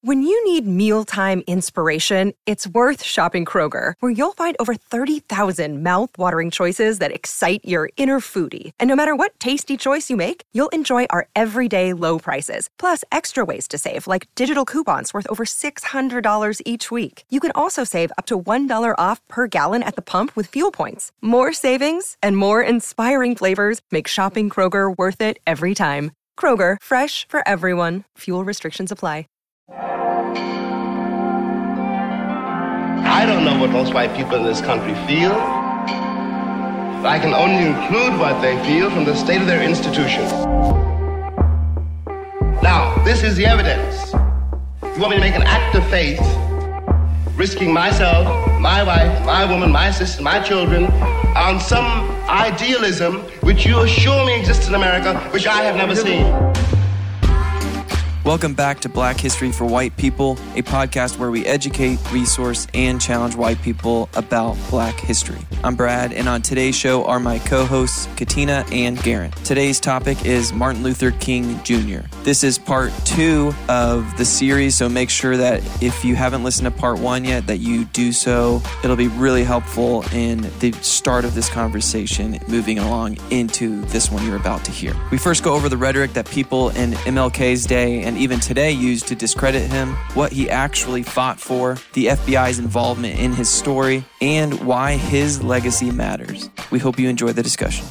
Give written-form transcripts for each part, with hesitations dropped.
When you need mealtime inspiration, it's worth shopping Kroger, where you'll find over 30,000 mouth-watering choices that excite your inner foodie. And no matter what tasty choice you make, you'll enjoy our everyday low prices, plus extra ways to save, like digital coupons worth over $600 each week. You can also save up to $1 off per gallon at the pump with fuel points. More savings and more inspiring flavors make shopping Kroger worth it every time. Kroger, fresh for everyone. Fuel restrictions apply. I don't know what most white people in this country feel. I can only include what they feel from the state of their institutions. Now, this is the evidence. You want me to make an act of faith, risking myself, my wife, my woman, my sister, my children, on some idealism which you assure me exists in America, which I have never seen. Welcome back to Black History for White People, a podcast where we educate, resource, and challenge white people about Black history. I'm Brad, and on today's show are my co-hosts, Katina and Garen. Today's topic is Martin Luther King Jr. This is part 2 of the series, so make sure that if you haven't listened to part 1 yet, that you do so. It'll be really helpful in the start of this conversation, moving along into this one you're about to hear. We first go over the rhetoric that people in MLK's day and even today use to discredit him, what he actually fought for, the FBI's involvement in his story, and why his legacy matters. We hope you enjoy the discussion.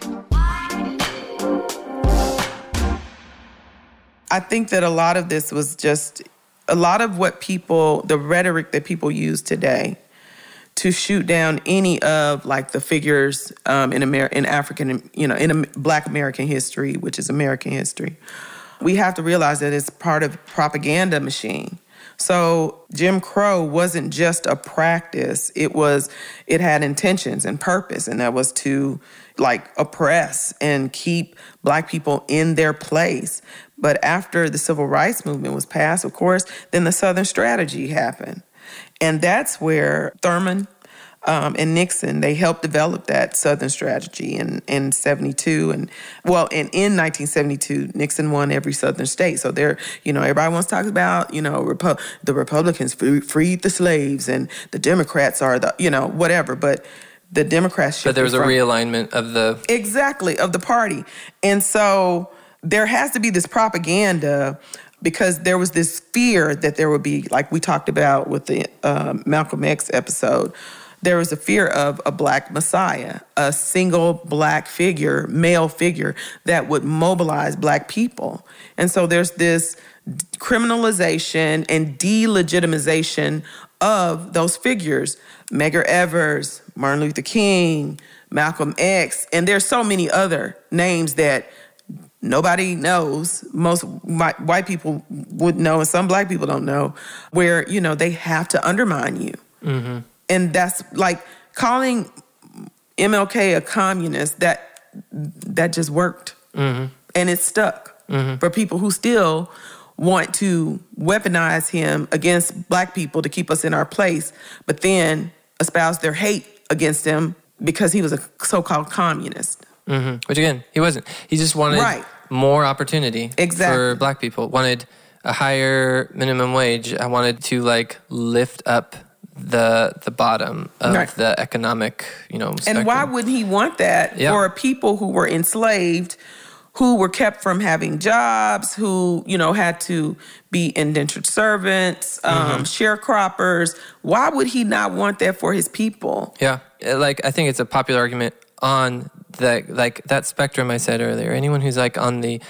I think that a lot of this was just a lot of what people, the rhetoric that people use today to shoot down any of like the figures in African, in Black American history, which is American history. We have to realize that it's part of the propaganda machine. So Jim Crow wasn't just a practice. It had intentions and purpose, and that was to like oppress and keep Black people in their place. But after the Civil Rights Movement was passed, of course, then the Southern Strategy happened. And that's where Thurman and Nixon, they helped develop that Southern Strategy in 72. And in 1972, Nixon won every Southern state. So there, everybody wants to talk about, the Republicans freed the slaves and the Democrats are the, whatever. But the Democrats... But there was a realignment of the... Exactly, of the party. And so there has to be this propaganda because there was this fear that there would be, like we talked about with the Malcolm X episode, there was a fear of a Black Messiah, a single Black figure, male figure, that would mobilize Black people. And so there's this criminalization and delegitimization of those figures. Medgar Evers, Martin Luther King, Malcolm X, and there's so many other names that nobody knows. Most white people would know, and some Black people don't know, where, they have to undermine you. Mm-hmm. And that's like calling MLK a communist, that just worked. Mm-hmm. And it stuck for people who still want to weaponize him against Black people to keep us in our place, but then espouse their hate against him because he was a so-called communist. Mm-hmm. Which again, he wasn't. He just wanted more opportunity for Black people. Wanted a higher minimum wage. I wanted to lift up the bottom of the economic, spectrum. And why wouldn't he want that for people who were enslaved, who were kept from having jobs, who, had to be indentured servants, sharecroppers? Why would he not want that for his people? Yeah. I think it's a popular argument on that spectrum I said earlier. Anyone who's on the,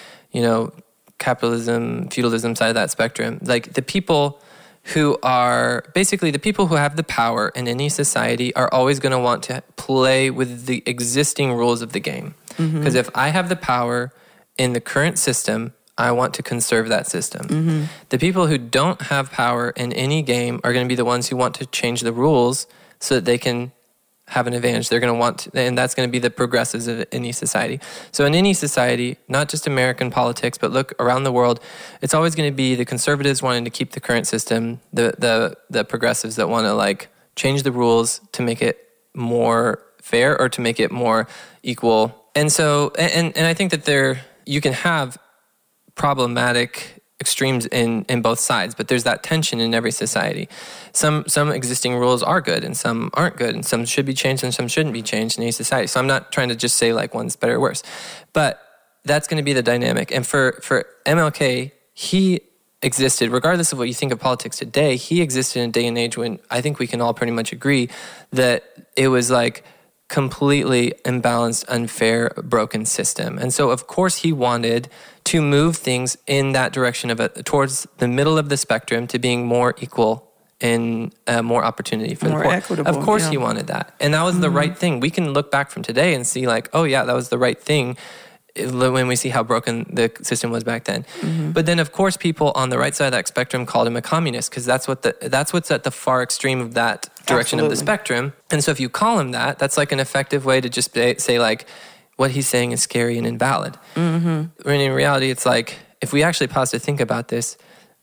capitalism, feudalism side of that spectrum, the people who are basically the people who have the power in any society are always going to want to play with the existing rules of the game. Because if I have the power in the current system, I want to conserve that system. Mm-hmm. The people who don't have power in any game are going to be the ones who want to change the rules so that they can have an advantage. They're going to want to, and that's going to be the progressives of any society. So in any society, not just American politics, but look around the world, it's always going to be the conservatives wanting to keep the current system, the progressives that want to change the rules to make it more fair or to make it more equal. And so, and I think that you can have problematic extremes in both sides, but there's that tension in every society. Some existing rules are good and some aren't good, and some should be changed and some shouldn't be changed in any society. So I'm not trying to just say like one's better or worse, but that's going to be the dynamic. And for MLK, he existed, regardless of what you think of politics today, he existed in a day and age when I think we can all pretty much agree that it was like completely imbalanced, unfair, broken system. And so of course he wanted to move things in that direction of it, towards the middle of the spectrum, to being more equal and more opportunity for more the poor. Equitable, of course he wanted that. And that was the right thing. We can look back from today and see like, oh yeah, that was the right thing, when we see how broken the system was back then. But then of course people on the right side of that spectrum called him a communist, because that's what's at the far extreme of that direction of the spectrum. And so if you call him that, that's like an effective way to just say like, what he's saying is scary and invalid. When in reality, it's like, if we actually pause to think about this,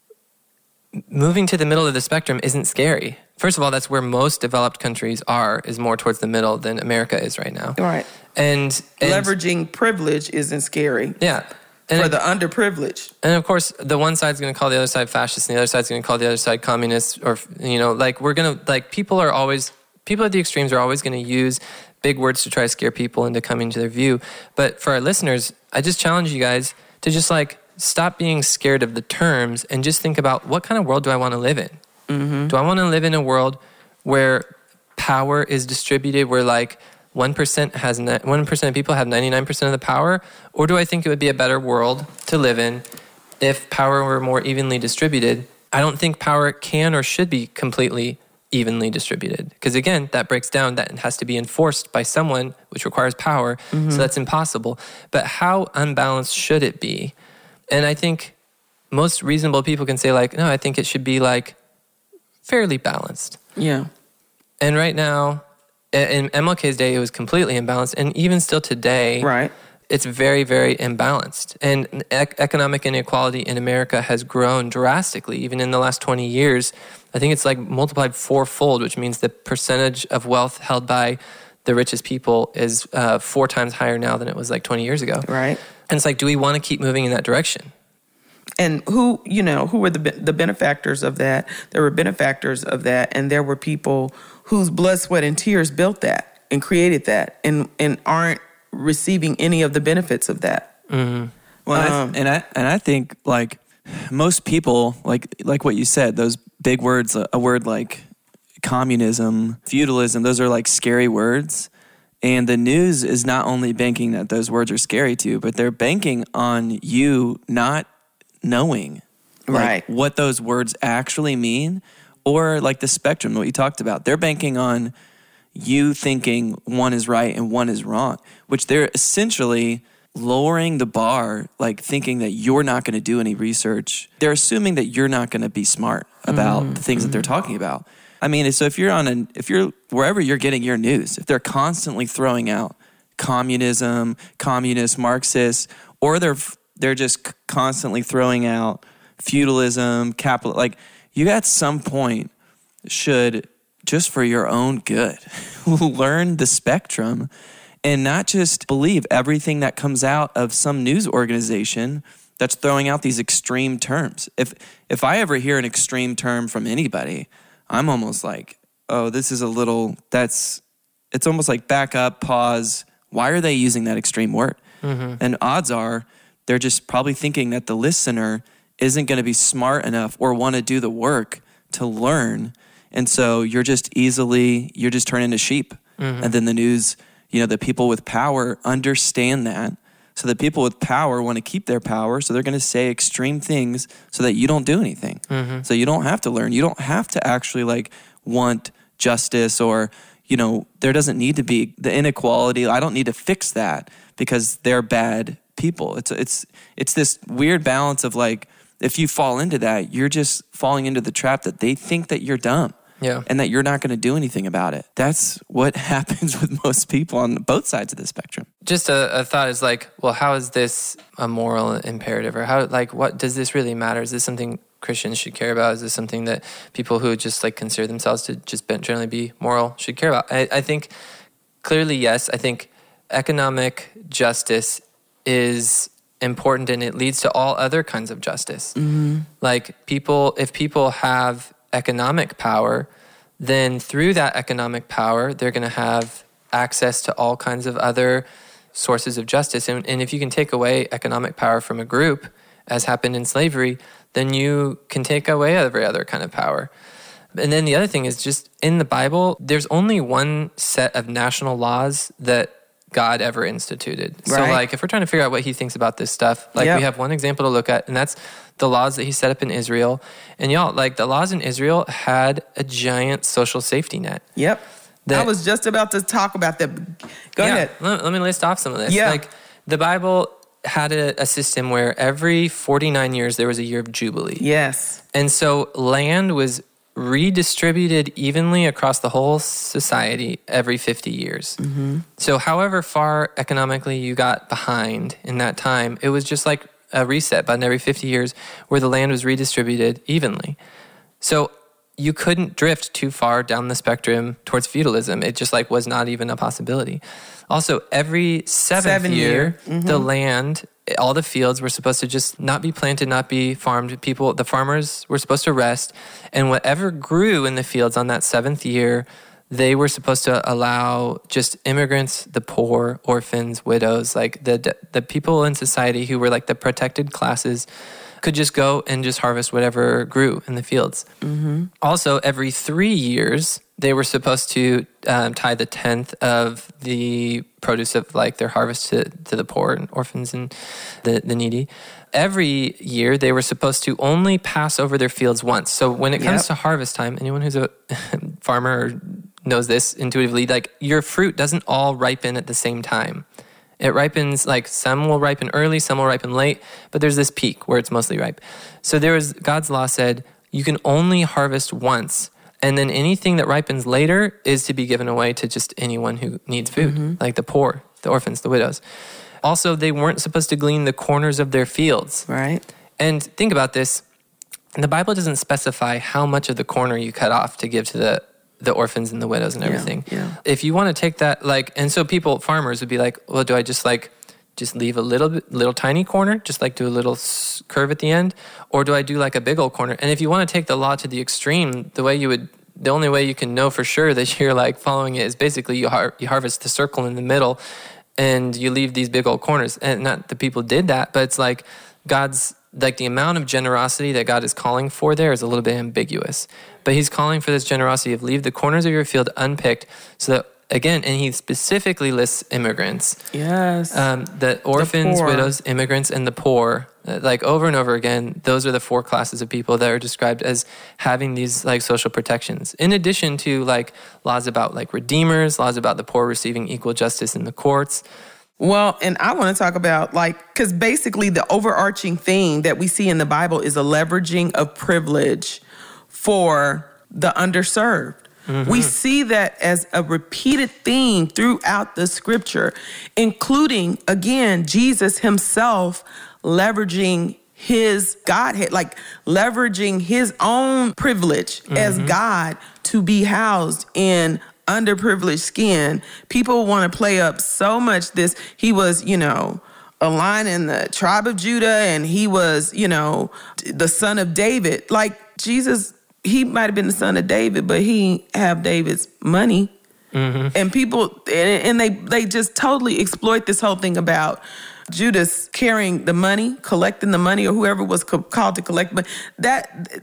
moving to the middle of the spectrum isn't scary. First of all, that's where most developed countries are, is more towards the middle than America is right now. Right. And leveraging privilege isn't scary. Yeah. And for the underprivileged. And of course, the one side's going to call the other side fascist, and the other side's going to call the other side communist, or, like we're going to, like people at the extremes are always going to use big words to try to scare people into coming to their view. But for our listeners, I just challenge you guys to just like stop being scared of the terms and just think about, what kind of world do I want to live in? Do I want to live in a world where power is distributed, where like 1% of people have 99% of the power? Or do I think it would be a better world to live in if power were more evenly distributed? I don't think power can or should be completely evenly distributed, because again, that breaks down, that it has to be enforced by someone, which requires power. So that's impossible. But how unbalanced should it be? And I think most reasonable people can say like, no, I think it should be like fairly balanced. Yeah. And right now, in MLK's day, it was completely imbalanced. And even still today, right, it's very, very imbalanced. And economic inequality in America has grown drastically. Even in the last 20 years, I think it's like multiplied fourfold, which means the percentage of wealth held by the richest people is 4 times higher now than it was like 20 years ago. Right. And it's like, do we want to keep moving in that direction? And who were the benefactors of that? There were benefactors of that, and there were people whose blood, sweat, and tears built that and created that, and aren't receiving any of the benefits of that. Well, I think like most people, like what you said, those big words, a word like communism, feudalism, those are like scary words. And the news is not only banking that those words are scary to you, but they're banking on you not knowing what those words actually mean, or like the spectrum, what you talked about. They're banking on you thinking one is right and one is wrong, which they're essentially lowering the bar, like thinking that you're not going to do any research. They're assuming that you're not going to be smart about the things that they're talking about. I mean, so if you're wherever you're getting your news, if they're constantly throwing out communism, communist, Marxist, or they're just constantly throwing out feudalism, capital, like you at some point should, just for your own good, learn the spectrum and not just believe everything that comes out of some news organization that's throwing out these extreme terms. If I ever hear an extreme term from anybody, I'm almost like, oh, this is it's almost like back up, pause. Why are they using that extreme word? And odds are they're just probably thinking that the listener isn't going to be smart enough or want to do the work to learn. And so you're just turning into sheep. And then the news, the people with power understand that. So the people with power want to keep their power. So they're going to say extreme things so that you don't do anything. So you don't have to learn. You don't have to actually want justice, or, there doesn't need to be the inequality. I don't need to fix that because they're bad people. It's this weird balance of if you fall into that, you're just falling into the trap that they think that you're dumb. Yeah. And that you're not going to do anything about it. That's what happens with most people on both sides of the spectrum. Just a thought is well, how is this a moral imperative? Or how, what does this really matter? Is this something Christians should care about? Is this something that people who just consider themselves to just generally be moral should care about? I think clearly, yes. I think economic justice is important, and it leads to all other kinds of justice. Like if people have economic power, then through that economic power, they're going to have access to all kinds of other sources of justice. And if you can take away economic power from a group, as happened in slavery, then you can take away every other kind of power. And then the other thing is just in the Bible, there's only one set of national laws that God ever instituted. Right. So like if we're trying to figure out what he thinks about this stuff, like we have one example to look at, and that's the laws that he set up in Israel. And y'all, like the laws in Israel had a giant social safety net. Yep. I was just about to talk about that. Go ahead. Let me list off some of this. Yeah. Like the Bible had a system where every 49 years there was a year of Jubilee. Yes. And so land was redistributed evenly across the whole society every 50 years. So however far economically you got behind in that time, it was just like a reset button every 50 years where the land was redistributed evenly. So you couldn't drift too far down the spectrum towards feudalism. It just like was not even a possibility. Also, every seventh year, the land, all the fields were supposed to just not be planted, not be farmed. The farmers were supposed to rest. And whatever grew in the fields on that seventh year, they were supposed to allow just immigrants, the poor, orphans, widows, like the people in society who were like the protected classes could just go and just harvest whatever grew in the fields. Also, every 3 years, they were supposed to tie the 10th of the produce of like their harvest to the poor and orphans and the needy. Every year, they were supposed to only pass over their fields once. So when it comes to harvest time, anyone who's a farmer knows this intuitively, like your fruit doesn't all ripen at the same time. It ripens, like some will ripen early, some will ripen late, but there's this peak where it's mostly ripe. So God's law said, you can only harvest once, and then anything that ripens later is to be given away to just anyone who needs food, like the poor, the orphans, the widows. Also, they weren't supposed to glean the corners of their fields. Right. And think about this, the Bible doesn't specify how much of the corner you cut off to give to the orphans and the widows and everything. If you want to take that, like, and so farmers would be like, well, do I just leave a little tiny corner, just like do a little curve at the end? Or do I do like a big old corner? And if you want to take the law to the extreme, the only way you can know for sure that you're like following it is basically you harvest the circle in the middle and you leave these big old corners. And not that people did that, but it's like God's, like the amount of generosity that God is calling for there is a little bit ambiguous. But he's calling for this generosity of leave the corners of your field unpicked so that, again, and he specifically lists immigrants. Yes. The orphans, widows, immigrants, and the poor. Like over and over again, those are the 4 classes of people that are described as having these like social protections. In addition to like laws about like redeemers, laws about the poor receiving equal justice in the courts. Well, and I want to talk about because basically the overarching theme that we see in the Bible is a leveraging of privilege for the underserved. We see that as a repeated theme throughout the scripture, including, again, Jesus himself leveraging his Godhead, like leveraging his own privilege as God to be housed in underprivileged skin. People want to play up so much this. He was, a lion in the tribe of Judah, and he was, the son of David. Like Jesus, he might have been the son of David, but he have David's money. And people, and they just totally exploit this whole thing about Judas carrying the money, collecting the money, or whoever was called to collect. But that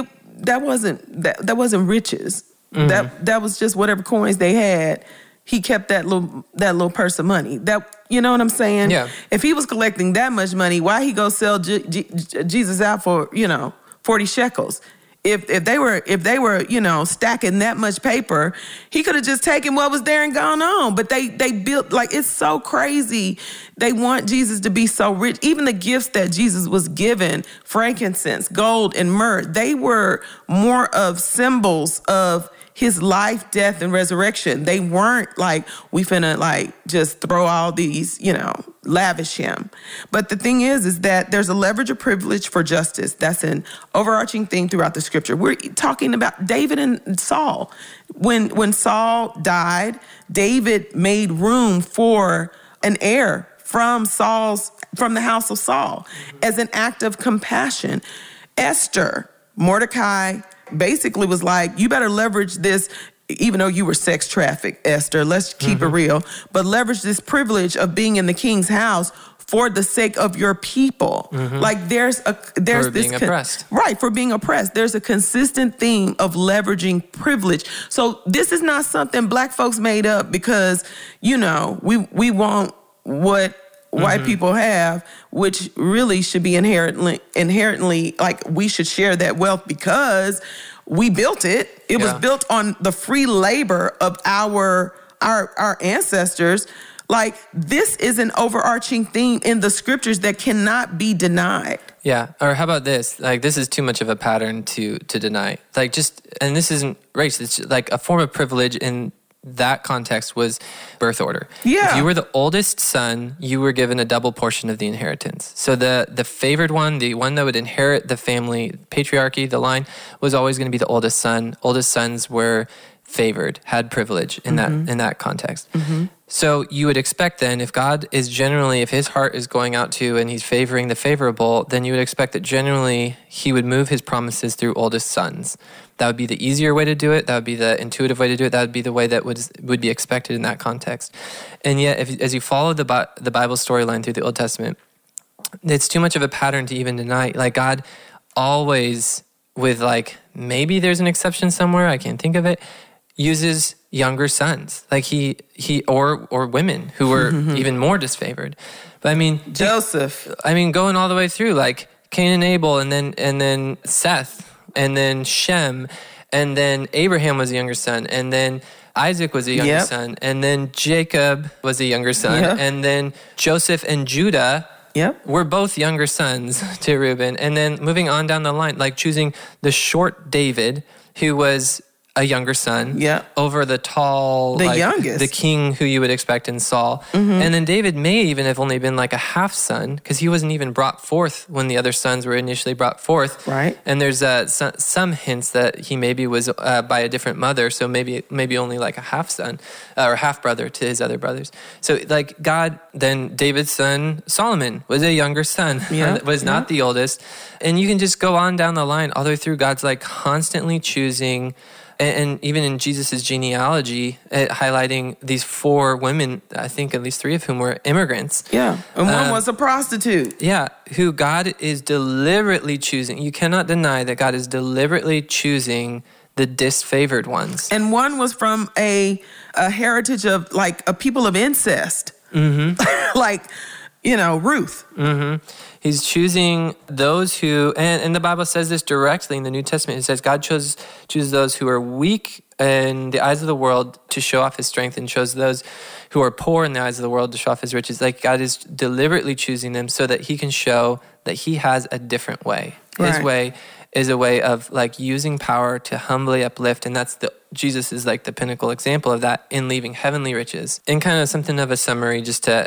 wasn't riches. That was just whatever coins they had. He kept that little purse of money. That, you know what I'm saying? Yeah. If he was collecting that much money, why he go sell Jesus out for 40 shekels? If they were stacking that much paper, he could have just taken what was there and gone on. But they built, like, it's so crazy. They want Jesus to be so rich. Even the gifts that Jesus was given, frankincense, gold, and myrrh, they were more of symbols of his life, death, and resurrection. They weren't like, we finna like just throw all these, lavish him. But the thing is that there's a leverage of privilege for justice. That's an overarching thing throughout the scripture. We're talking about David and Saul. When Saul died, David made room for an heir from the house of Saul as an act of compassion. Esther, Mordecai basically was like, you better leverage this, even though you were sex trafficked, Esther, let's keep it real, but leverage this privilege of being in the king's house for the sake of your people. Like there's for being oppressed. Right, for being oppressed. There's a consistent theme of leveraging privilege. So this is not something black folks made up because, we want what white people have, which really should be inherently like we should share that wealth because we built it. It was built on the free labor of our ancestors. Like, this is an overarching theme in the scriptures that cannot be denied. Yeah. Or how about this? Like, this is too much of a pattern to deny. Like, and this isn't race. It's like a form of privilege in that context was birth order. Yeah. If you were the oldest son, you were given a double portion of the inheritance. So the favored one, the one that would inherit the family patriarchy, the line, was always going to be the oldest son. Oldest sons were favored, had privilege in that context. So you would expect then, if God is generally, if his heart is going out to and he's favoring the favorable, then you would expect that generally he would move his promises through oldest sons. That would be the easier way to do it. That would be the intuitive way to do it. That would be the way that would be expected in that context. And yet, as you follow the Bible storyline through the Old Testament, it's too much of a pattern to even deny. Like, God always, with like, maybe there's an exception somewhere, I can't think of it, uses younger sons, like he or women who were even more disfavored. But I mean, Joseph. Going all the way through, like Cain and Abel, and then Seth, and then Shem, and then Abraham was a younger son, and then Isaac was a younger son, and then Jacob was a younger son, and then Joseph and Judah were both younger sons to Reuben. And then moving on down the line, like choosing the short David, who was a younger son, over the tall, youngest, the king who you would expect in Saul. And then David may even have only been like a half son because he wasn't even brought forth when the other sons were initially brought forth. Right. And there's some hints that he maybe was by a different mother, so maybe only like a half son or half brother to his other brothers. So like God, then David's son Solomon was a younger son, was not the oldest. And you can just go on down the line all the way through. God's like constantly choosing. And even in Jesus' genealogy, highlighting these 4 women, I think at least 3 of whom were immigrants. Yeah, and one was a prostitute. Yeah, who God is deliberately choosing. You cannot deny that God is deliberately choosing the disfavored ones. And one was from a heritage of like a people of incest. Like, Ruth. He's choosing those who, and the Bible says this directly in the New Testament. It says God chooses those who are weak in the eyes of the world to show off his strength, and chose those who are poor in the eyes of the world to show off his riches. Like God is deliberately choosing them so that he can show that he has a different way. His way is a way of like using power to humbly uplift, and Jesus is like the pinnacle example of that in leaving heavenly riches. And kind of something of a summary,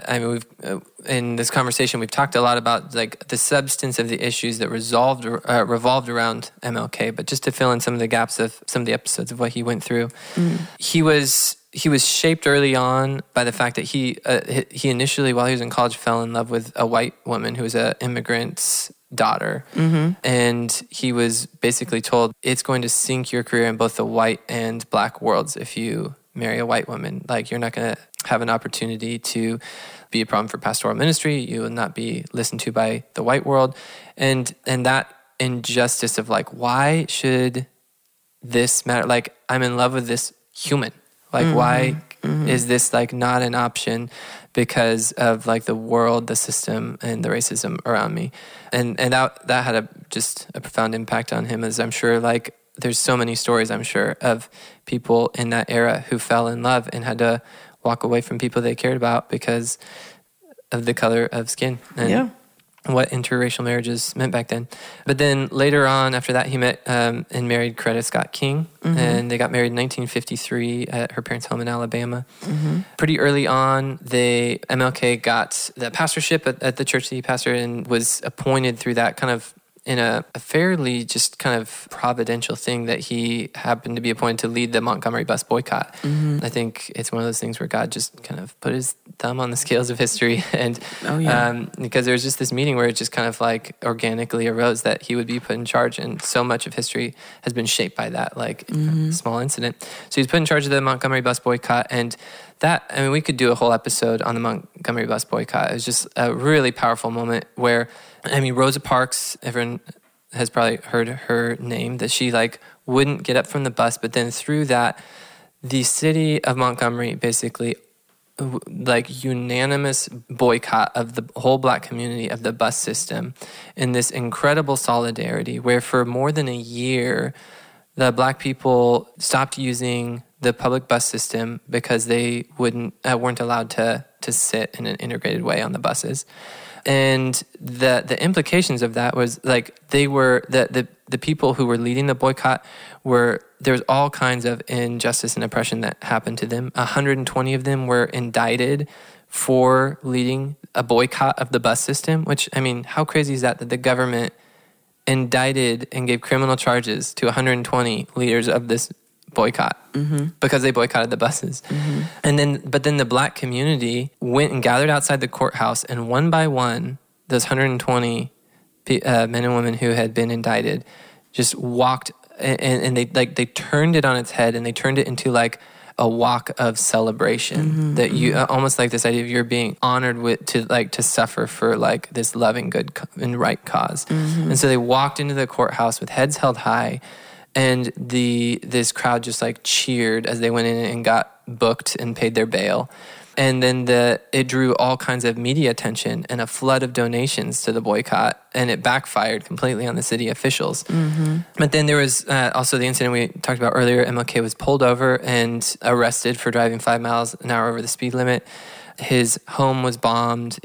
in this conversation, we've talked a lot about like the substance of the issues that revolved around MLK, but just to fill in some of the gaps of some of the episodes of what he went through, he was shaped early on by the fact that he initially, while he was in college, fell in love with a white woman who was an immigrant's daughter. And he was basically told, it's going to sink your career in both the white and black worlds if you marry a white woman. Like, you're not going to have an opportunity to be a problem for pastoral ministry. You will not be listened to by the white world. And that injustice of like, why should this matter? Like, I'm in love with this human. Like, why is this like not an option because of like the world, the system, and the racism around me? And that had just a profound impact on him, as I'm sure like there's so many stories, I'm sure, of people in that era who fell in love and had to walk away from people they cared about because of the color of skin. And what interracial marriages meant back then. But then later on, after that, he met and married Coretta Scott King, and they got married in 1953 at her parents' home in Alabama. Pretty early on, MLK got the pastorship at the church that he pastored and was appointed through that kind of in a fairly just kind of providential thing that he happened to be appointed to lead the Montgomery bus boycott. I think it's one of those things where God just kind of put his thumb on the scales of history, and because there was just this meeting where it just kind of like organically arose that he would be put in charge, and so much of history has been shaped by that small incident. So he's put in charge of the Montgomery bus boycott, and that, I mean, we could do a whole episode on the Montgomery bus boycott. It was just a really powerful moment where, I mean, Rosa Parks, everyone has probably heard her name, that she like wouldn't get up from the bus, but then through that, the city of Montgomery basically like unanimous boycott of the whole Black community of the bus system in this incredible solidarity where for more than a year, the Black people stopped using the public bus system because they weren't allowed to sit in an integrated way on the buses. And the implications of that was like they were the people who were leading the boycott there was all kinds of injustice and oppression that happened to them. 120 of them were indicted for leading a boycott of the bus system, which, I mean, how crazy is that the government indicted and gave criminal charges to 120 leaders of this boycott because they boycotted the buses. But then the Black community went and gathered outside the courthouse, and one by one, those 120 men and women who had been indicted just walked, and they turned it on its head, and they turned it into like a walk of celebration that you almost like this idea of you're being honored to suffer for like this loving, good and right cause. And so they walked into the courthouse with heads held high, and this crowd just like cheered as they went in and got booked and paid their bail. And then it drew all kinds of media attention and a flood of donations to the boycott, and it backfired completely on the city officials. But then there was also the incident we talked about earlier. MLK was pulled over and arrested for driving 5 miles an hour over the speed limit. His home was bombed.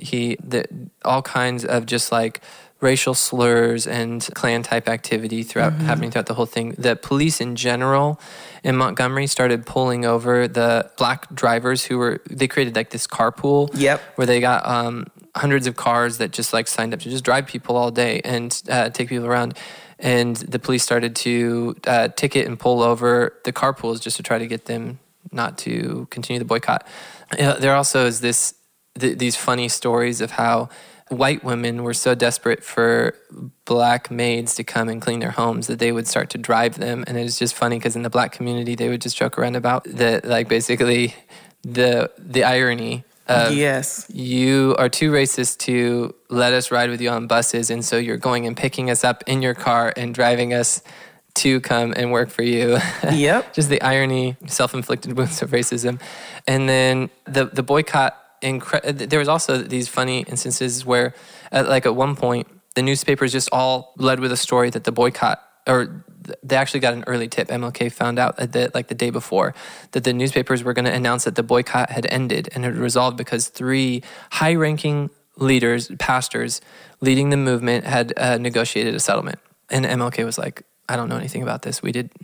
All kinds of just like racial slurs and Klan-type activity happening throughout the whole thing. The police in general in Montgomery started pulling over the Black drivers they created like this carpool where they got hundreds of cars that just like signed up to just drive people all day and take people around. And the police started to ticket and pull over the carpools just to try to get them not to continue the boycott. There also is these funny stories of how white women were so desperate for Black maids to come and clean their homes that they would start to drive them. And it was just funny because in the Black community, they would just joke around about basically the irony of you are too racist to let us ride with you on buses. And so you're going and picking us up in your car and driving us to come and work for you. Just the irony, self-inflicted wounds of racism. And then the boycott, there was also these funny instances where, at one point, the newspapers just all led with a story that the boycott, or they actually got an early tip. MLK found out the day before that the newspapers were going to announce that the boycott had ended and had resolved because 3 high-ranking leaders, pastors, leading the movement had negotiated a settlement. And MLK was like, I don't know anything about this.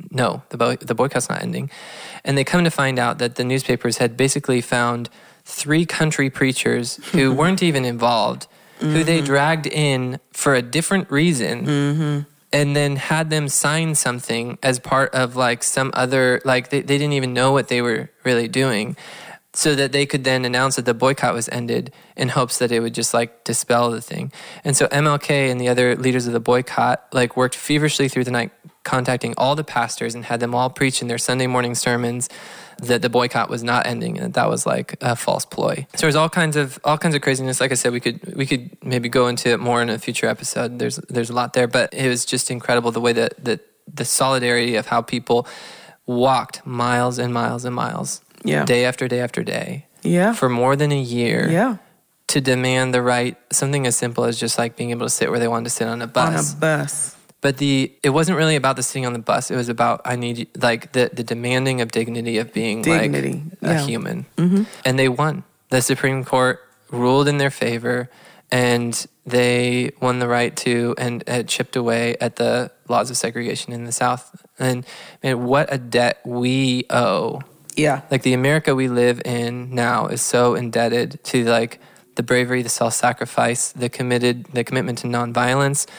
The boycott's not ending. And they come to find out that the newspapers had basically found 3 country preachers who weren't even involved, who they dragged in for a different reason, and then had them sign something as part of like some other, like they didn't even know what they were really doing, so that they could then announce that the boycott was ended in hopes that it would just like dispel the thing. And so MLK and the other leaders of the boycott like worked feverishly through the night, contacting all the pastors and had them all preach in their Sunday morning sermons that the boycott was not ending and that was like a false ploy. So there's all kinds of craziness. Like I said, we could maybe go into it more in a future episode. There's a lot there, but it was just incredible the way that the solidarity of how people walked miles and miles and miles, day after day after day, for more than a year, to demand the right, something as simple as just like being able to sit where they wanted to sit on a bus. But it wasn't really about the sitting on the bus. It was about the demanding of dignity of being like a human. And they won. The Supreme Court ruled in their favor, and they won the right to and chipped away at the laws of segregation in the South. And man, what a debt we owe. Like the America we live in now is so indebted to like the bravery, the self-sacrifice, the commitment to nonviolence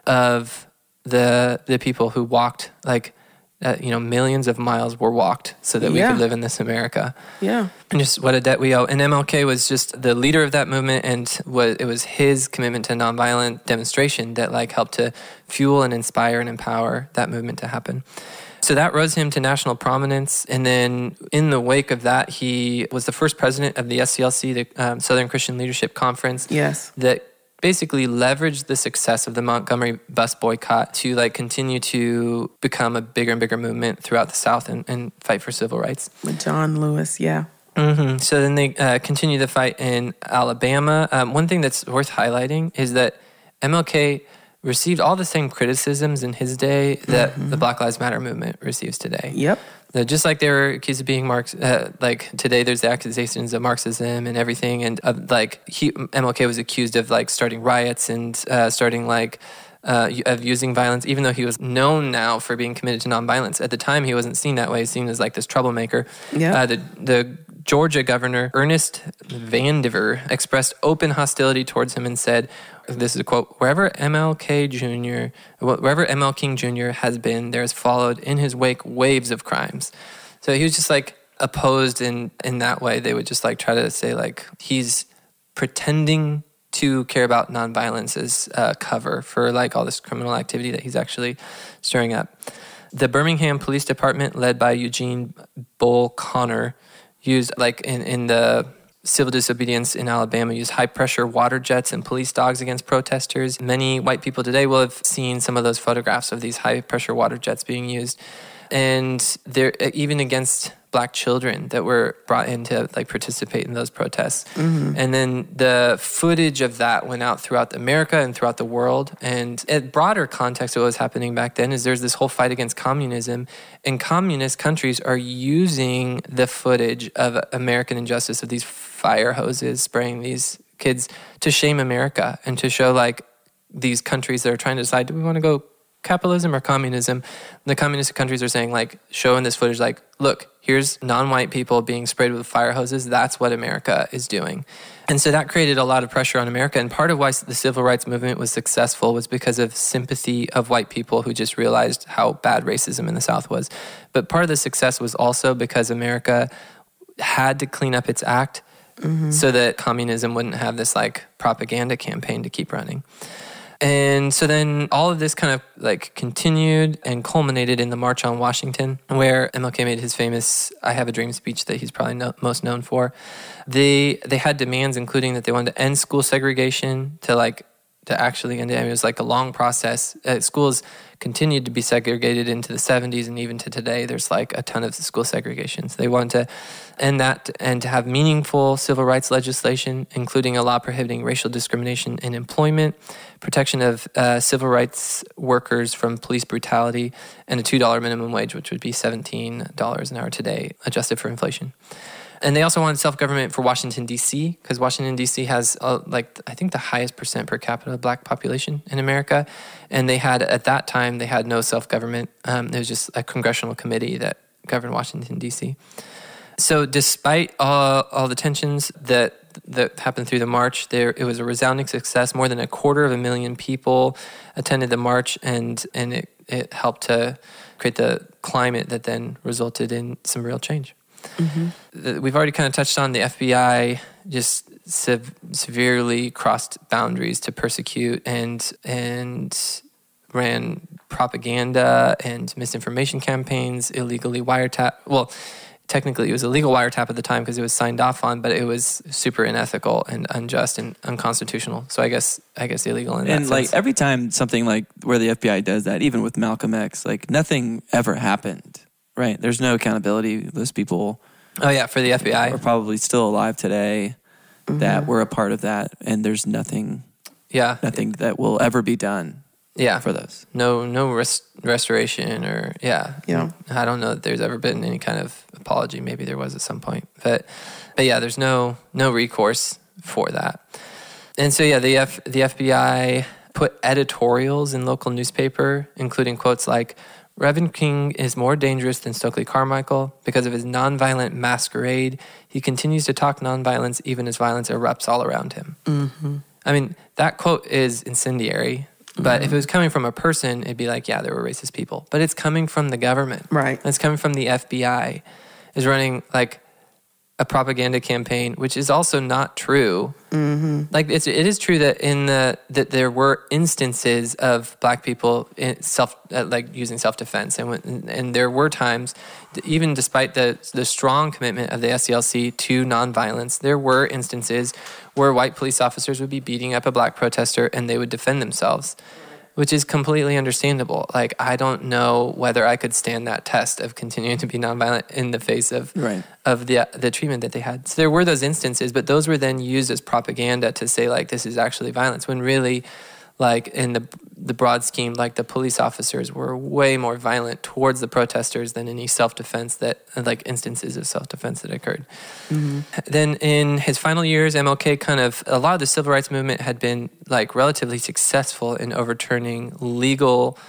of the people who walked, like, millions of miles were walked so that we could live in this America. Yeah. And just what a debt we owe. And MLK was just the leader of that movement, and it was his commitment to nonviolent demonstration that like helped to fuel and inspire and empower that movement to happen. So that rose him to national prominence. And then in the wake of that, he was the first president of the SCLC, the Southern Christian Leadership Conference. Yes. That basically leveraged the success of the Montgomery bus boycott to like continue to become a bigger and bigger movement throughout the South and fight for civil rights. With John Lewis, yeah. Mm-hmm. So then they continue the fight in Alabama. One thing that's worth highlighting is that MLK received all the same criticisms in his day that the Black Lives Matter movement receives today. Yep. Just like they were accused of being like today there's the accusations of Marxism and everything, and MLK was accused of like starting riots and starting of using violence, even though he was known now for being committed to nonviolence. At the time, he wasn't seen that way. He was seen as like this troublemaker. Yeah. The Georgia governor, Ernest Vandiver, expressed open hostility towards him and said, this is a quote, wherever ML King Jr. has been, there has followed in his wake waves of crimes. So he was just like opposed in that way. They would just like try to say like he's pretending to care about nonviolence as cover for like all this criminal activity that he's actually stirring up. The Birmingham Police Department, led by Eugene Bull Connor, used like in the civil disobedience in Alabama, used high-pressure water jets and police dogs against protesters. Many white people today will have seen some of those photographs of these high-pressure water jets being used. And they're even against Black children that were brought in to like participate in those protests. Mm-hmm. And then the footage of that went out throughout America and throughout the world. And a broader context of what was happening back then is there's this whole fight against communism, and communist countries are using the footage of American injustice, of these fire hoses spraying these kids, to shame America and to show like these countries that are trying to decide, do we want to go capitalism or communism? The communist countries are saying, like, showing this footage, like, look, here's non-white people being sprayed with fire hoses. That's what America is doing. And so that created a lot of pressure on America. And part of why the civil rights movement was successful was because of sympathy of white people who just realized how bad racism in the South was. But part of the success was also because America had to clean up its act so that communism wouldn't have this, like, propaganda campaign to keep running. And so then all of this kind of like continued and culminated in the March on Washington, where MLK made his famous I Have a Dream speech that he's probably most known for. They had demands, including that they wanted to end school segregation, to actually end it. I mean, it was like a long process. Schools continued to be segregated into the 70s, and even to today, there's like a ton of school segregation. So they wanted to end that and to have meaningful civil rights legislation, including a law prohibiting racial discrimination in employment, protection of civil rights workers from police brutality, and a $2 minimum wage, which would be $17 an hour today, adjusted for inflation. And they also wanted self-government for Washington, D.C., because Washington, D.C. has, I think the highest percent per capita Black population in America. And they had, at that time, they had no self-government. It was just a congressional committee that governed Washington, D.C. So despite all the tensions that happened through the march, it was a resounding success. More than 250,000 people attended the march, and it helped to create the climate that then resulted in some real change. Mm-hmm. We've already kind of touched on the FBI just severely crossed boundaries to persecute and ran propaganda and misinformation campaigns, illegally wiretap. Well, technically it was a legal wiretap at the time because it was signed off on, but it was super unethical and unjust and unconstitutional. So I guess illegal in that sense. And like every time something like where the FBI does that, even with Malcolm X, like nothing ever happened. Right. There's no accountability. Those people for the FBI are probably still alive today that were a part of that, and there's nothing that will ever be done for those. No restoration or I don't know that there's ever been any kind of apology. Maybe there was at some point. But there's no recourse for that. And so the FBI put editorials in local newspaper, including quotes like, Reverend King is more dangerous than Stokely Carmichael because of his nonviolent masquerade. He continues to talk nonviolence even as violence erupts all around him. Mm-hmm. I mean, that quote is incendiary. But if it was coming from a person, it'd be like, yeah, there were racist people. But it's coming from the government. Right. It's coming from the FBI. Is running like a propaganda campaign, which is also not true. Like it is true that that there were instances of Black people in using self-defense, and there were times, even despite the strong commitment of the SCLC to nonviolence, there were instances where white police officers would be beating up a Black protester and they would defend themselves, which is completely understandable. Like, I don't know whether I could stand that test of continuing to be nonviolent in the face of the treatment that they had. So there were those instances, but those were then used as propaganda to say, like, this is actually violence, when really, like, in the broad scheme, like, the police officers were way more violent towards the protesters than any self-defense instances of self-defense that occurred. Then in his final years, MLK a lot of the civil rights movement had been, like, relatively successful in overturning legalized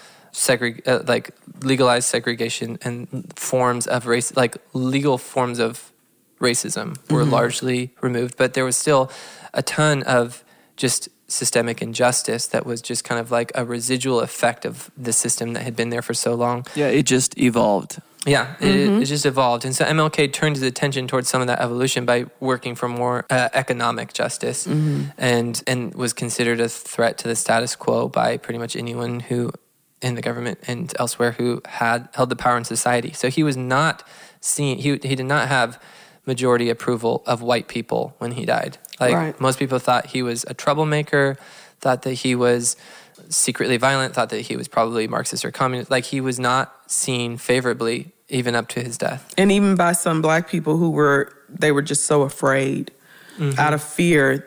segregation and forms of race, like legal forms of racism were largely removed, but there was still a ton of just systemic injustice that was just kind of like a residual effect of the system that had been there for so long. Yeah, it just evolved. Yeah, it just evolved. And so MLK turned his attention towards some of that evolution by working for more economic justice and was considered a threat to the status quo by pretty much anyone who in the government and elsewhere who had held the power in society. So he was not seen, he did not have majority approval of white people when he died. Most people thought he was a troublemaker, thought that he was secretly violent, thought that he was probably Marxist or communist. Like, he was not seen favorably even up to his death. And even by some Black people they were just so afraid. Out of fear,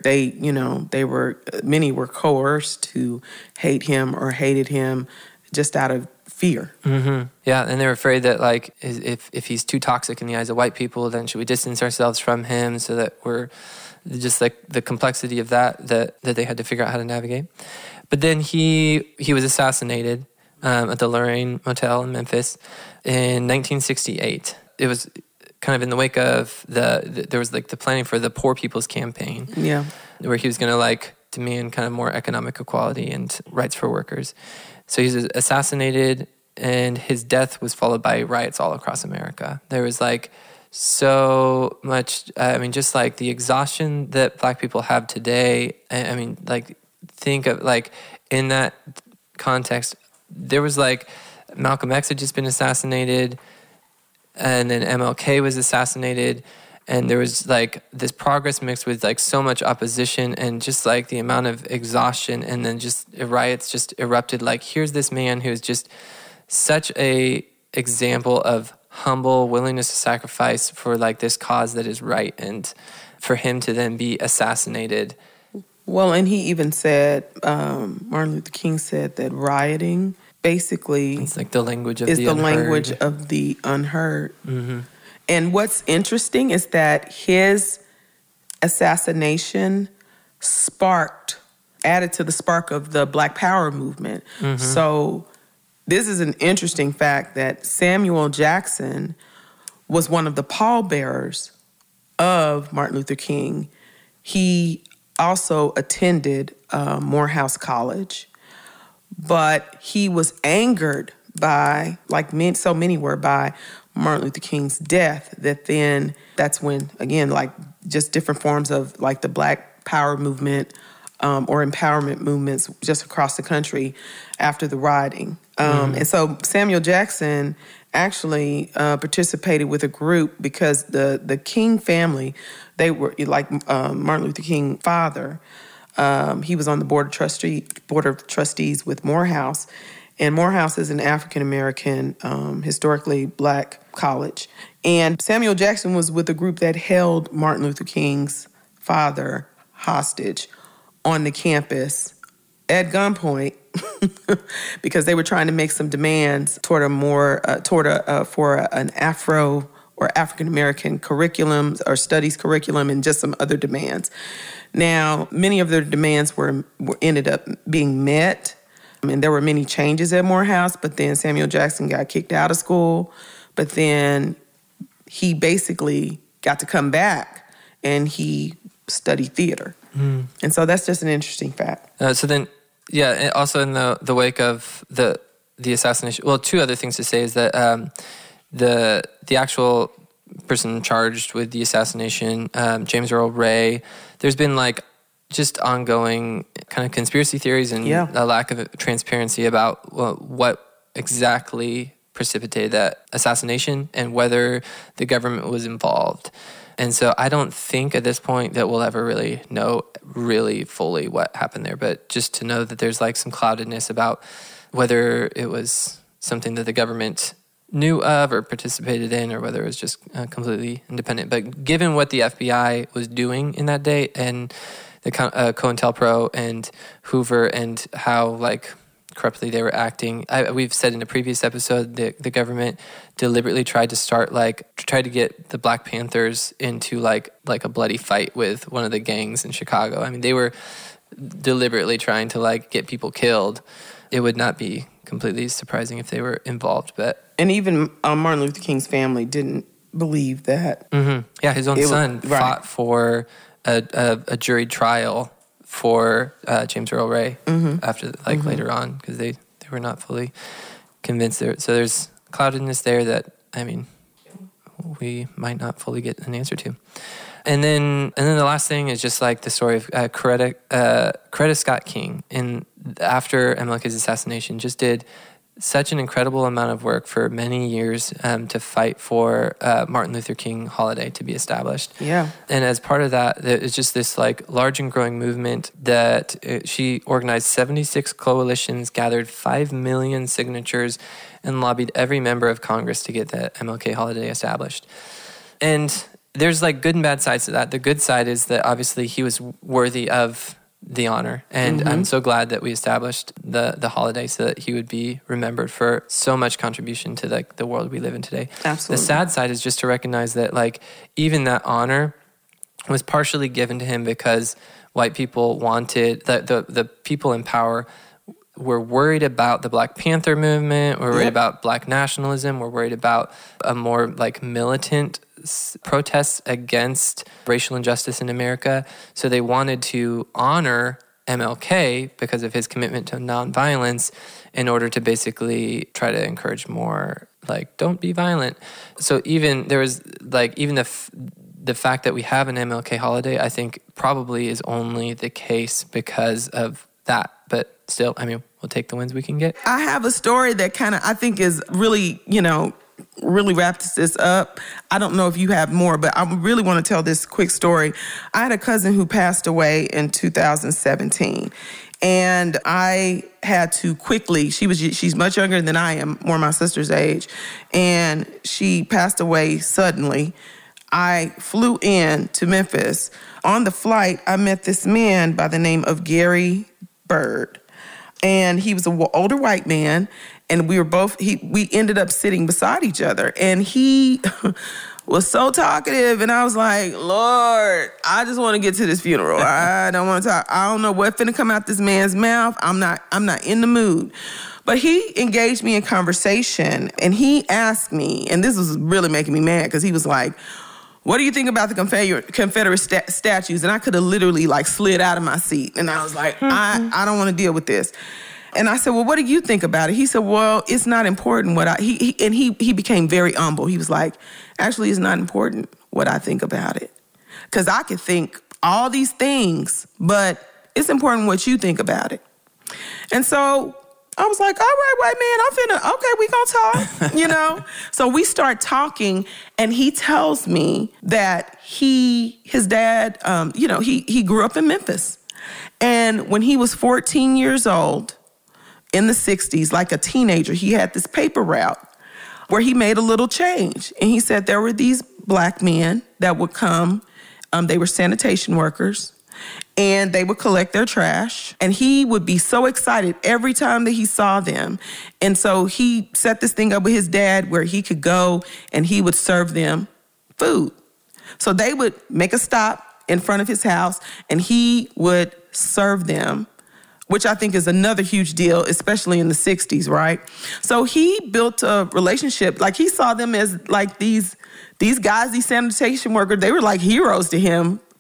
many were coerced to hate him or hated him just out of fear. Yeah, and they're afraid that, like, if he's too toxic in the eyes of white people, then should we distance ourselves from him, so that we're just like the complexity of that they had to figure out how to navigate. But then he was assassinated at the Lorraine Motel in Memphis in 1968. It was kind of in the wake of there was like the planning for the Poor People's Campaign. Yeah. Where he was going to like demand kind of more economic equality and rights for workers. So he was assassinated, and his death was followed by riots all across America. There was like so much, just like the exhaustion that Black people have today. I mean, like, think of like in that context, there was like Malcolm X had just been assassinated, and then MLK was assassinated, and there was like this progress mixed with like so much opposition and just like the amount of exhaustion, and then just riots just erupted. Like, here's this man who's just such a example of humble willingness to sacrifice for like this cause that is right, and for him to then be assassinated. Well, and he even said, Martin Luther King said that rioting basically it's like the language of is the the unheard. Language of the unheard. And what's interesting is that his assassination added to the spark of the Black Power movement. So this is an interesting fact that Samuel Jackson was one of the pallbearers of Martin Luther King. He also attended Morehouse College, but he was angered by, like so many were, by Martin Luther King's death, that's when, again, like just different forms of like the Black Power movement or empowerment movements just across the country after the rioting. And so Samuel Jackson actually participated with a group because the King family, they were like Martin Luther King father. He was on the board of trustees with Morehouse. And Morehouse is an African-American, historically Black college. And Samuel Jackson was with a group that held Martin Luther King's father hostage on the campus at gunpoint because they were trying to make some demands toward for an Afro or African-American curriculum or studies curriculum and just some other demands. Now, many of their demands ended up being met. And there were many changes at Morehouse, but then Samuel Jackson got kicked out of school. But then he basically got to come back and he studied theater. And so that's just an interesting fact. So then Yeah, and also in the wake of the assassination, well, two other things to say is that the actual person charged with the assassination, James Earl Ray, there's been like just ongoing kind of conspiracy theories and a lack of transparency about what exactly precipitated that assassination and whether the government was involved. And so I don't think at this point that we'll ever really know really fully what happened there, but just to know that there's like some cloudedness about whether it was something that the government knew of or participated in, or whether it was just completely independent. But given what the FBI was doing in that day, and the COINTELPRO and Hoover, and how like corruptly they were acting, we've said in a previous episode that the government deliberately tried to get the Black Panthers into like a bloody fight with one of the gangs in Chicago. I mean, they were deliberately trying to like get people killed. It would not be completely surprising if they were involved, and even Martin Luther King's family didn't believe that. Mm-hmm. Yeah, his own son fought for a jury trial for James Earl Ray after later on, because they were not fully convinced there. So there's cloudedness there that, I mean, we might not fully get an answer to. And then the last thing is just like the story of Coretta Scott King, after MLK's assassination, just did such an incredible amount of work for many years to fight for Martin Luther King holiday to be established. Yeah. And as part of that, it's just this like large and growing movement that she organized 76 coalitions, gathered 5 million signatures, and lobbied every member of Congress to get the MLK holiday established. And there's like good and bad sides to that. The good side is that obviously he was worthy of the honor, and I'm so glad that we established the holiday so that he would be remembered for so much contribution to like the world we live in today. Absolutely. The sad side is just to recognize that like even that honor was partially given to him because white people wanted the people in power were worried about the Black Panther movement, were worried about Black nationalism, were worried about a more like militant protests against racial injustice in America. So they wanted to honor MLK because of his commitment to nonviolence in order to basically try to encourage more like, don't be violent. So even there was like, even the fact that we have an MLK holiday, I think probably is only the case because of that. But still, I mean, we'll take the wins we can get. I have a story that kind of, I think is really, really wraps this up. I don't know if you have more, but I really want to tell this quick story. I had a cousin who passed away in 2017, and I had to quickly, she's much younger than I am, more my sister's age, and she passed away suddenly. I flew in to Memphis. On the flight, I met this man by the name of Gary Bird, and he was an older white man. And we ended up sitting beside each other. And he was so talkative. And I was like, Lord, I just want to get to this funeral. I don't want to talk. I don't know what's finna come out this man's mouth. I'm not in the mood. But he engaged me in conversation. And he asked me, and this was really making me mad, because he was like, what do you think about the Confederate statues? And I could have literally like slid out of my seat. And I was like, I don't want to deal with this. And I said, well, what do you think about it? He said, well, it's not important he became very humble. He was like, actually, it's not important what I think about it. Because I could think all these things, but it's important what you think about it. And so I was like, all right, white man, okay, we gonna talk, So we start talking, and he tells me that his dad, he grew up in Memphis. And when he was 14 years old, in the 60s, like a teenager, he had this paper route where he made a little change. And he said there were these Black men that would come. They were sanitation workers, and they would collect their trash. And he would be so excited every time that he saw them. And so he set this thing up with his dad where he could go and he would serve them food. So they would make a stop in front of his house, and he would serve them, which I think is another huge deal, especially in the 60s, right? So he built a relationship. Like, he saw them as like these guys, these sanitation workers, they were like heroes to him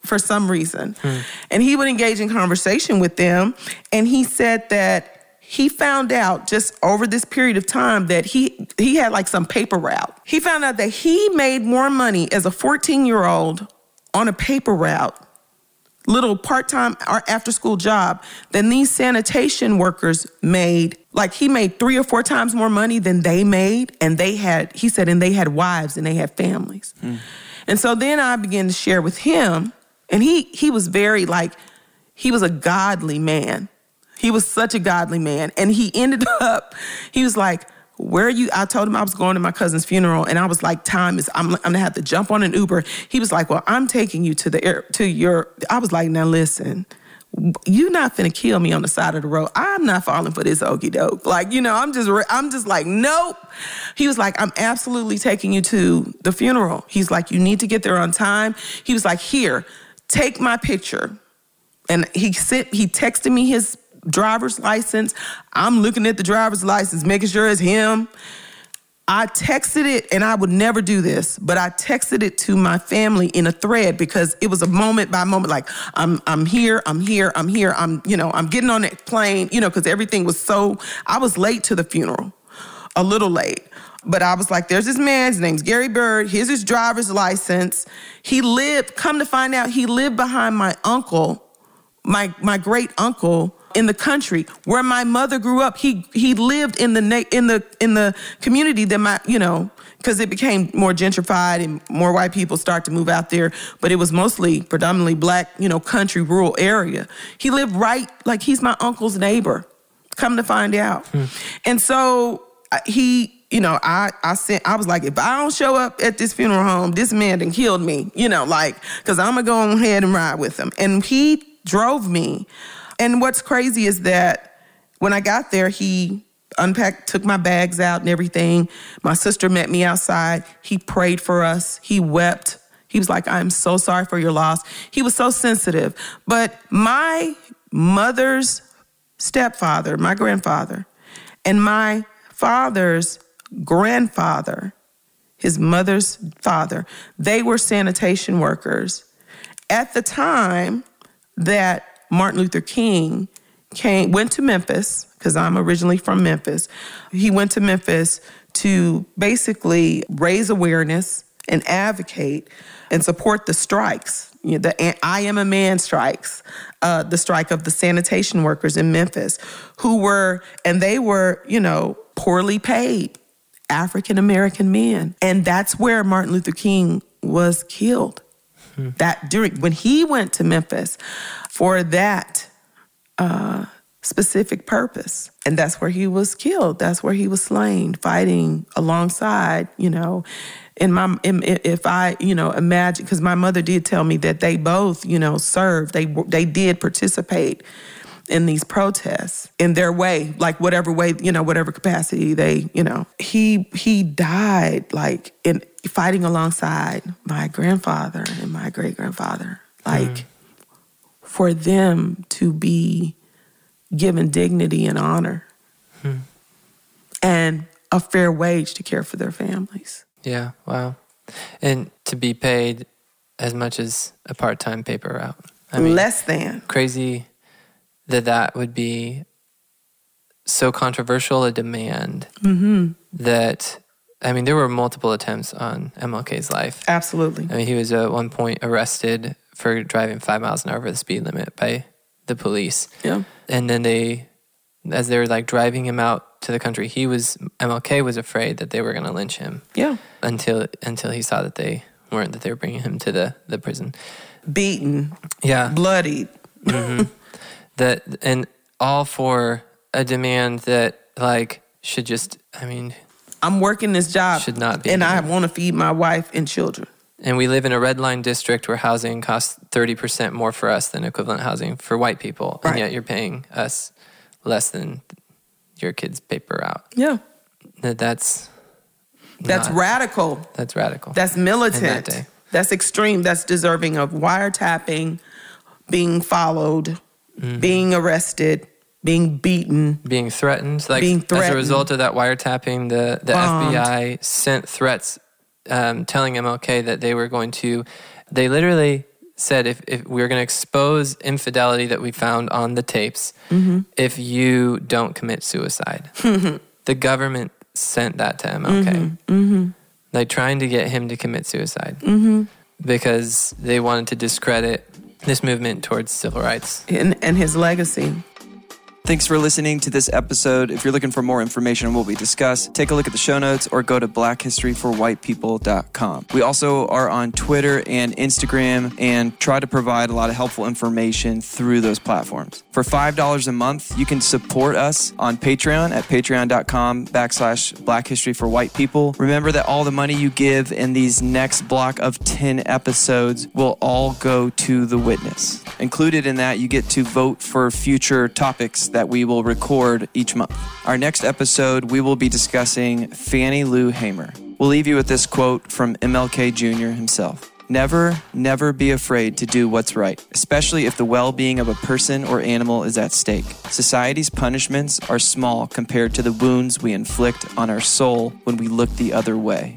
for some reason. And he would engage in conversation with them. And he said that he found out just over this period of time that he had like some paper route. He found out that he made more money as a 14-year-old on a paper route, little part-time or after-school job, than these sanitation workers made. Like, he made 3 or 4 times more money than they made. And they had wives and they had families. And so then I began to share with him, and he was very he was a godly man. He was such a godly man. And he ended up, he was like, where are you? I told him I was going to my cousin's funeral, and I was like, I'm gonna have to jump on an Uber. He was like, well, I'm taking you I was like, now listen, you're not finna kill me on the side of the road. I'm not falling for this okie doke. I'm just like, nope. He was like, I'm absolutely taking you to the funeral. He's like, you need to get there on time. He was like, here, take my picture. And he texted me his driver's license. I'm looking at the driver's license, making sure it's him. I texted it, and I would never do this, but I texted it to my family in a thread because it was a moment by moment, like, I'm here, I'm getting on that plane, because everything was I was late to the funeral, a little late. But I was like, there's this man, his name's Gary Bird, here's his driver's license. Come to find out, he lived behind my uncle, my great uncle, in the country where my mother grew up. He lived in the community that because it became more gentrified and more white people start to move out there, but it was predominantly black, country, rural area. He lived he's my uncle's neighbor, come to find out. And so I was like, if I don't show up at this funeral home, this man done killed me, because I'm gonna go ahead and ride with him. And he drove me. And what's crazy is that when I got there, he unpacked, took my bags out and everything. My sister met me outside. He prayed for us. He wept. He was like, I'm so sorry for your loss. He was so sensitive. But my mother's stepfather, my grandfather, and my father's grandfather, his mother's father, they were sanitation workers at the time that Martin Luther King went to Memphis, because I'm originally from Memphis. He went to Memphis to basically raise awareness and advocate and support the strikes, the I Am a Man strikes, the strike of the sanitation workers in Memphis, they were, poorly paid African-American men. And that's where Martin Luther King was killed. When he went to Memphis for that specific purpose. And that's where he was killed. That's where he was slain, fighting alongside, if I imagine, because my mother did tell me that they both, served, they did participate in these protests in their way, like whatever way, whatever capacity they, he died in fighting alongside my grandfather and my great-grandfather, for them to be given dignity and honor and a fair wage to care for their families. Yeah, wow. And to be paid as much as a part-time paper route. Less than. Crazy that would be so controversial a demand that, there were multiple attempts on MLK's life. Absolutely. He was at one point arrested for driving 5 miles an hour over the speed limit by the police. Yeah. And then as they were driving him out to the country, MLK was afraid that they were going to lynch him. Yeah. Until he saw that they weren't, that they were bringing him to the prison. Beaten. Yeah. Bloodied. And all for a demand that should just, I'm working this job. Should not be. And I want to feed my wife and children. And we live in a red line district where housing costs 30% more for us than equivalent housing for white people. Right. And yet you're paying us less than your kid's paper route. Yeah. That's radical. That's radical. That's militant. That's extreme. That's deserving of wiretapping, being followed, being arrested, being beaten. Being threatened. As a result of that wiretapping, the FBI sent threats telling MLK that they were going to, they literally said, if we're going to expose infidelity that we found on the tapes, if you don't commit suicide. The government sent that to MLK. Like trying to get him to commit suicide because they wanted to discredit this movement towards civil rights. And his legacy. Thanks for listening to this episode. If you're looking for more information on what we discussed, take a look at the show notes or go to blackhistoryforwhitepeople.com. We also are on Twitter and Instagram and try to provide a lot of helpful information through those platforms. For $5 a month, you can support us on Patreon at patreon.com/blackhistoryforwhitepeople. Remember that all the money you give in these next block of 10 episodes will all go to the witness. Included in that, you get to vote for future topics that we will record each month. Our next episode, we will be discussing Fannie Lou Hamer. We'll leave you with this quote from MLK Jr. himself. Never, never be afraid to do what's right, especially if the well-being of a person or animal is at stake. Society's punishments are small compared to the wounds we inflict on our soul when we look the other way.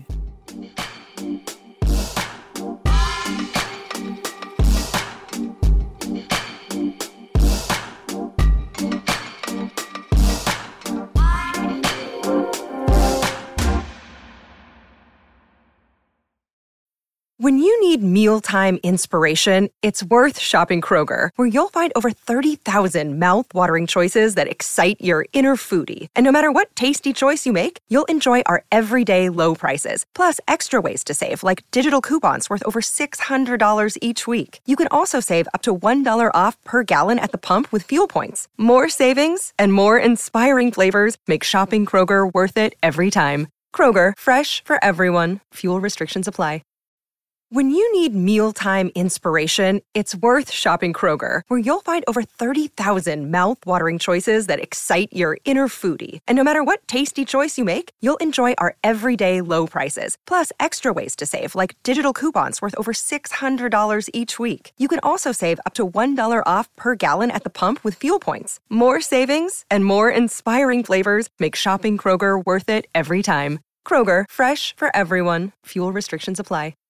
When you need mealtime inspiration, it's worth shopping Kroger, where you'll find over 30,000 mouth-watering choices that excite your inner foodie. And no matter what tasty choice you make, you'll enjoy our everyday low prices, plus extra ways to save, like digital coupons worth over $600 each week. You can also save up to $1 off per gallon at the pump with fuel points. More savings and more inspiring flavors make shopping Kroger worth it every time. Kroger, fresh for everyone. Fuel restrictions apply. When you need mealtime inspiration, it's worth shopping Kroger, where you'll find over 30,000 mouth-watering choices that excite your inner foodie. And no matter what tasty choice you make, you'll enjoy our everyday low prices, plus extra ways to save, like digital coupons worth over $600 each week. You can also save up to $1 off per gallon at the pump with fuel points. More savings and more inspiring flavors make shopping Kroger worth it every time. Kroger, fresh for everyone. Fuel restrictions apply.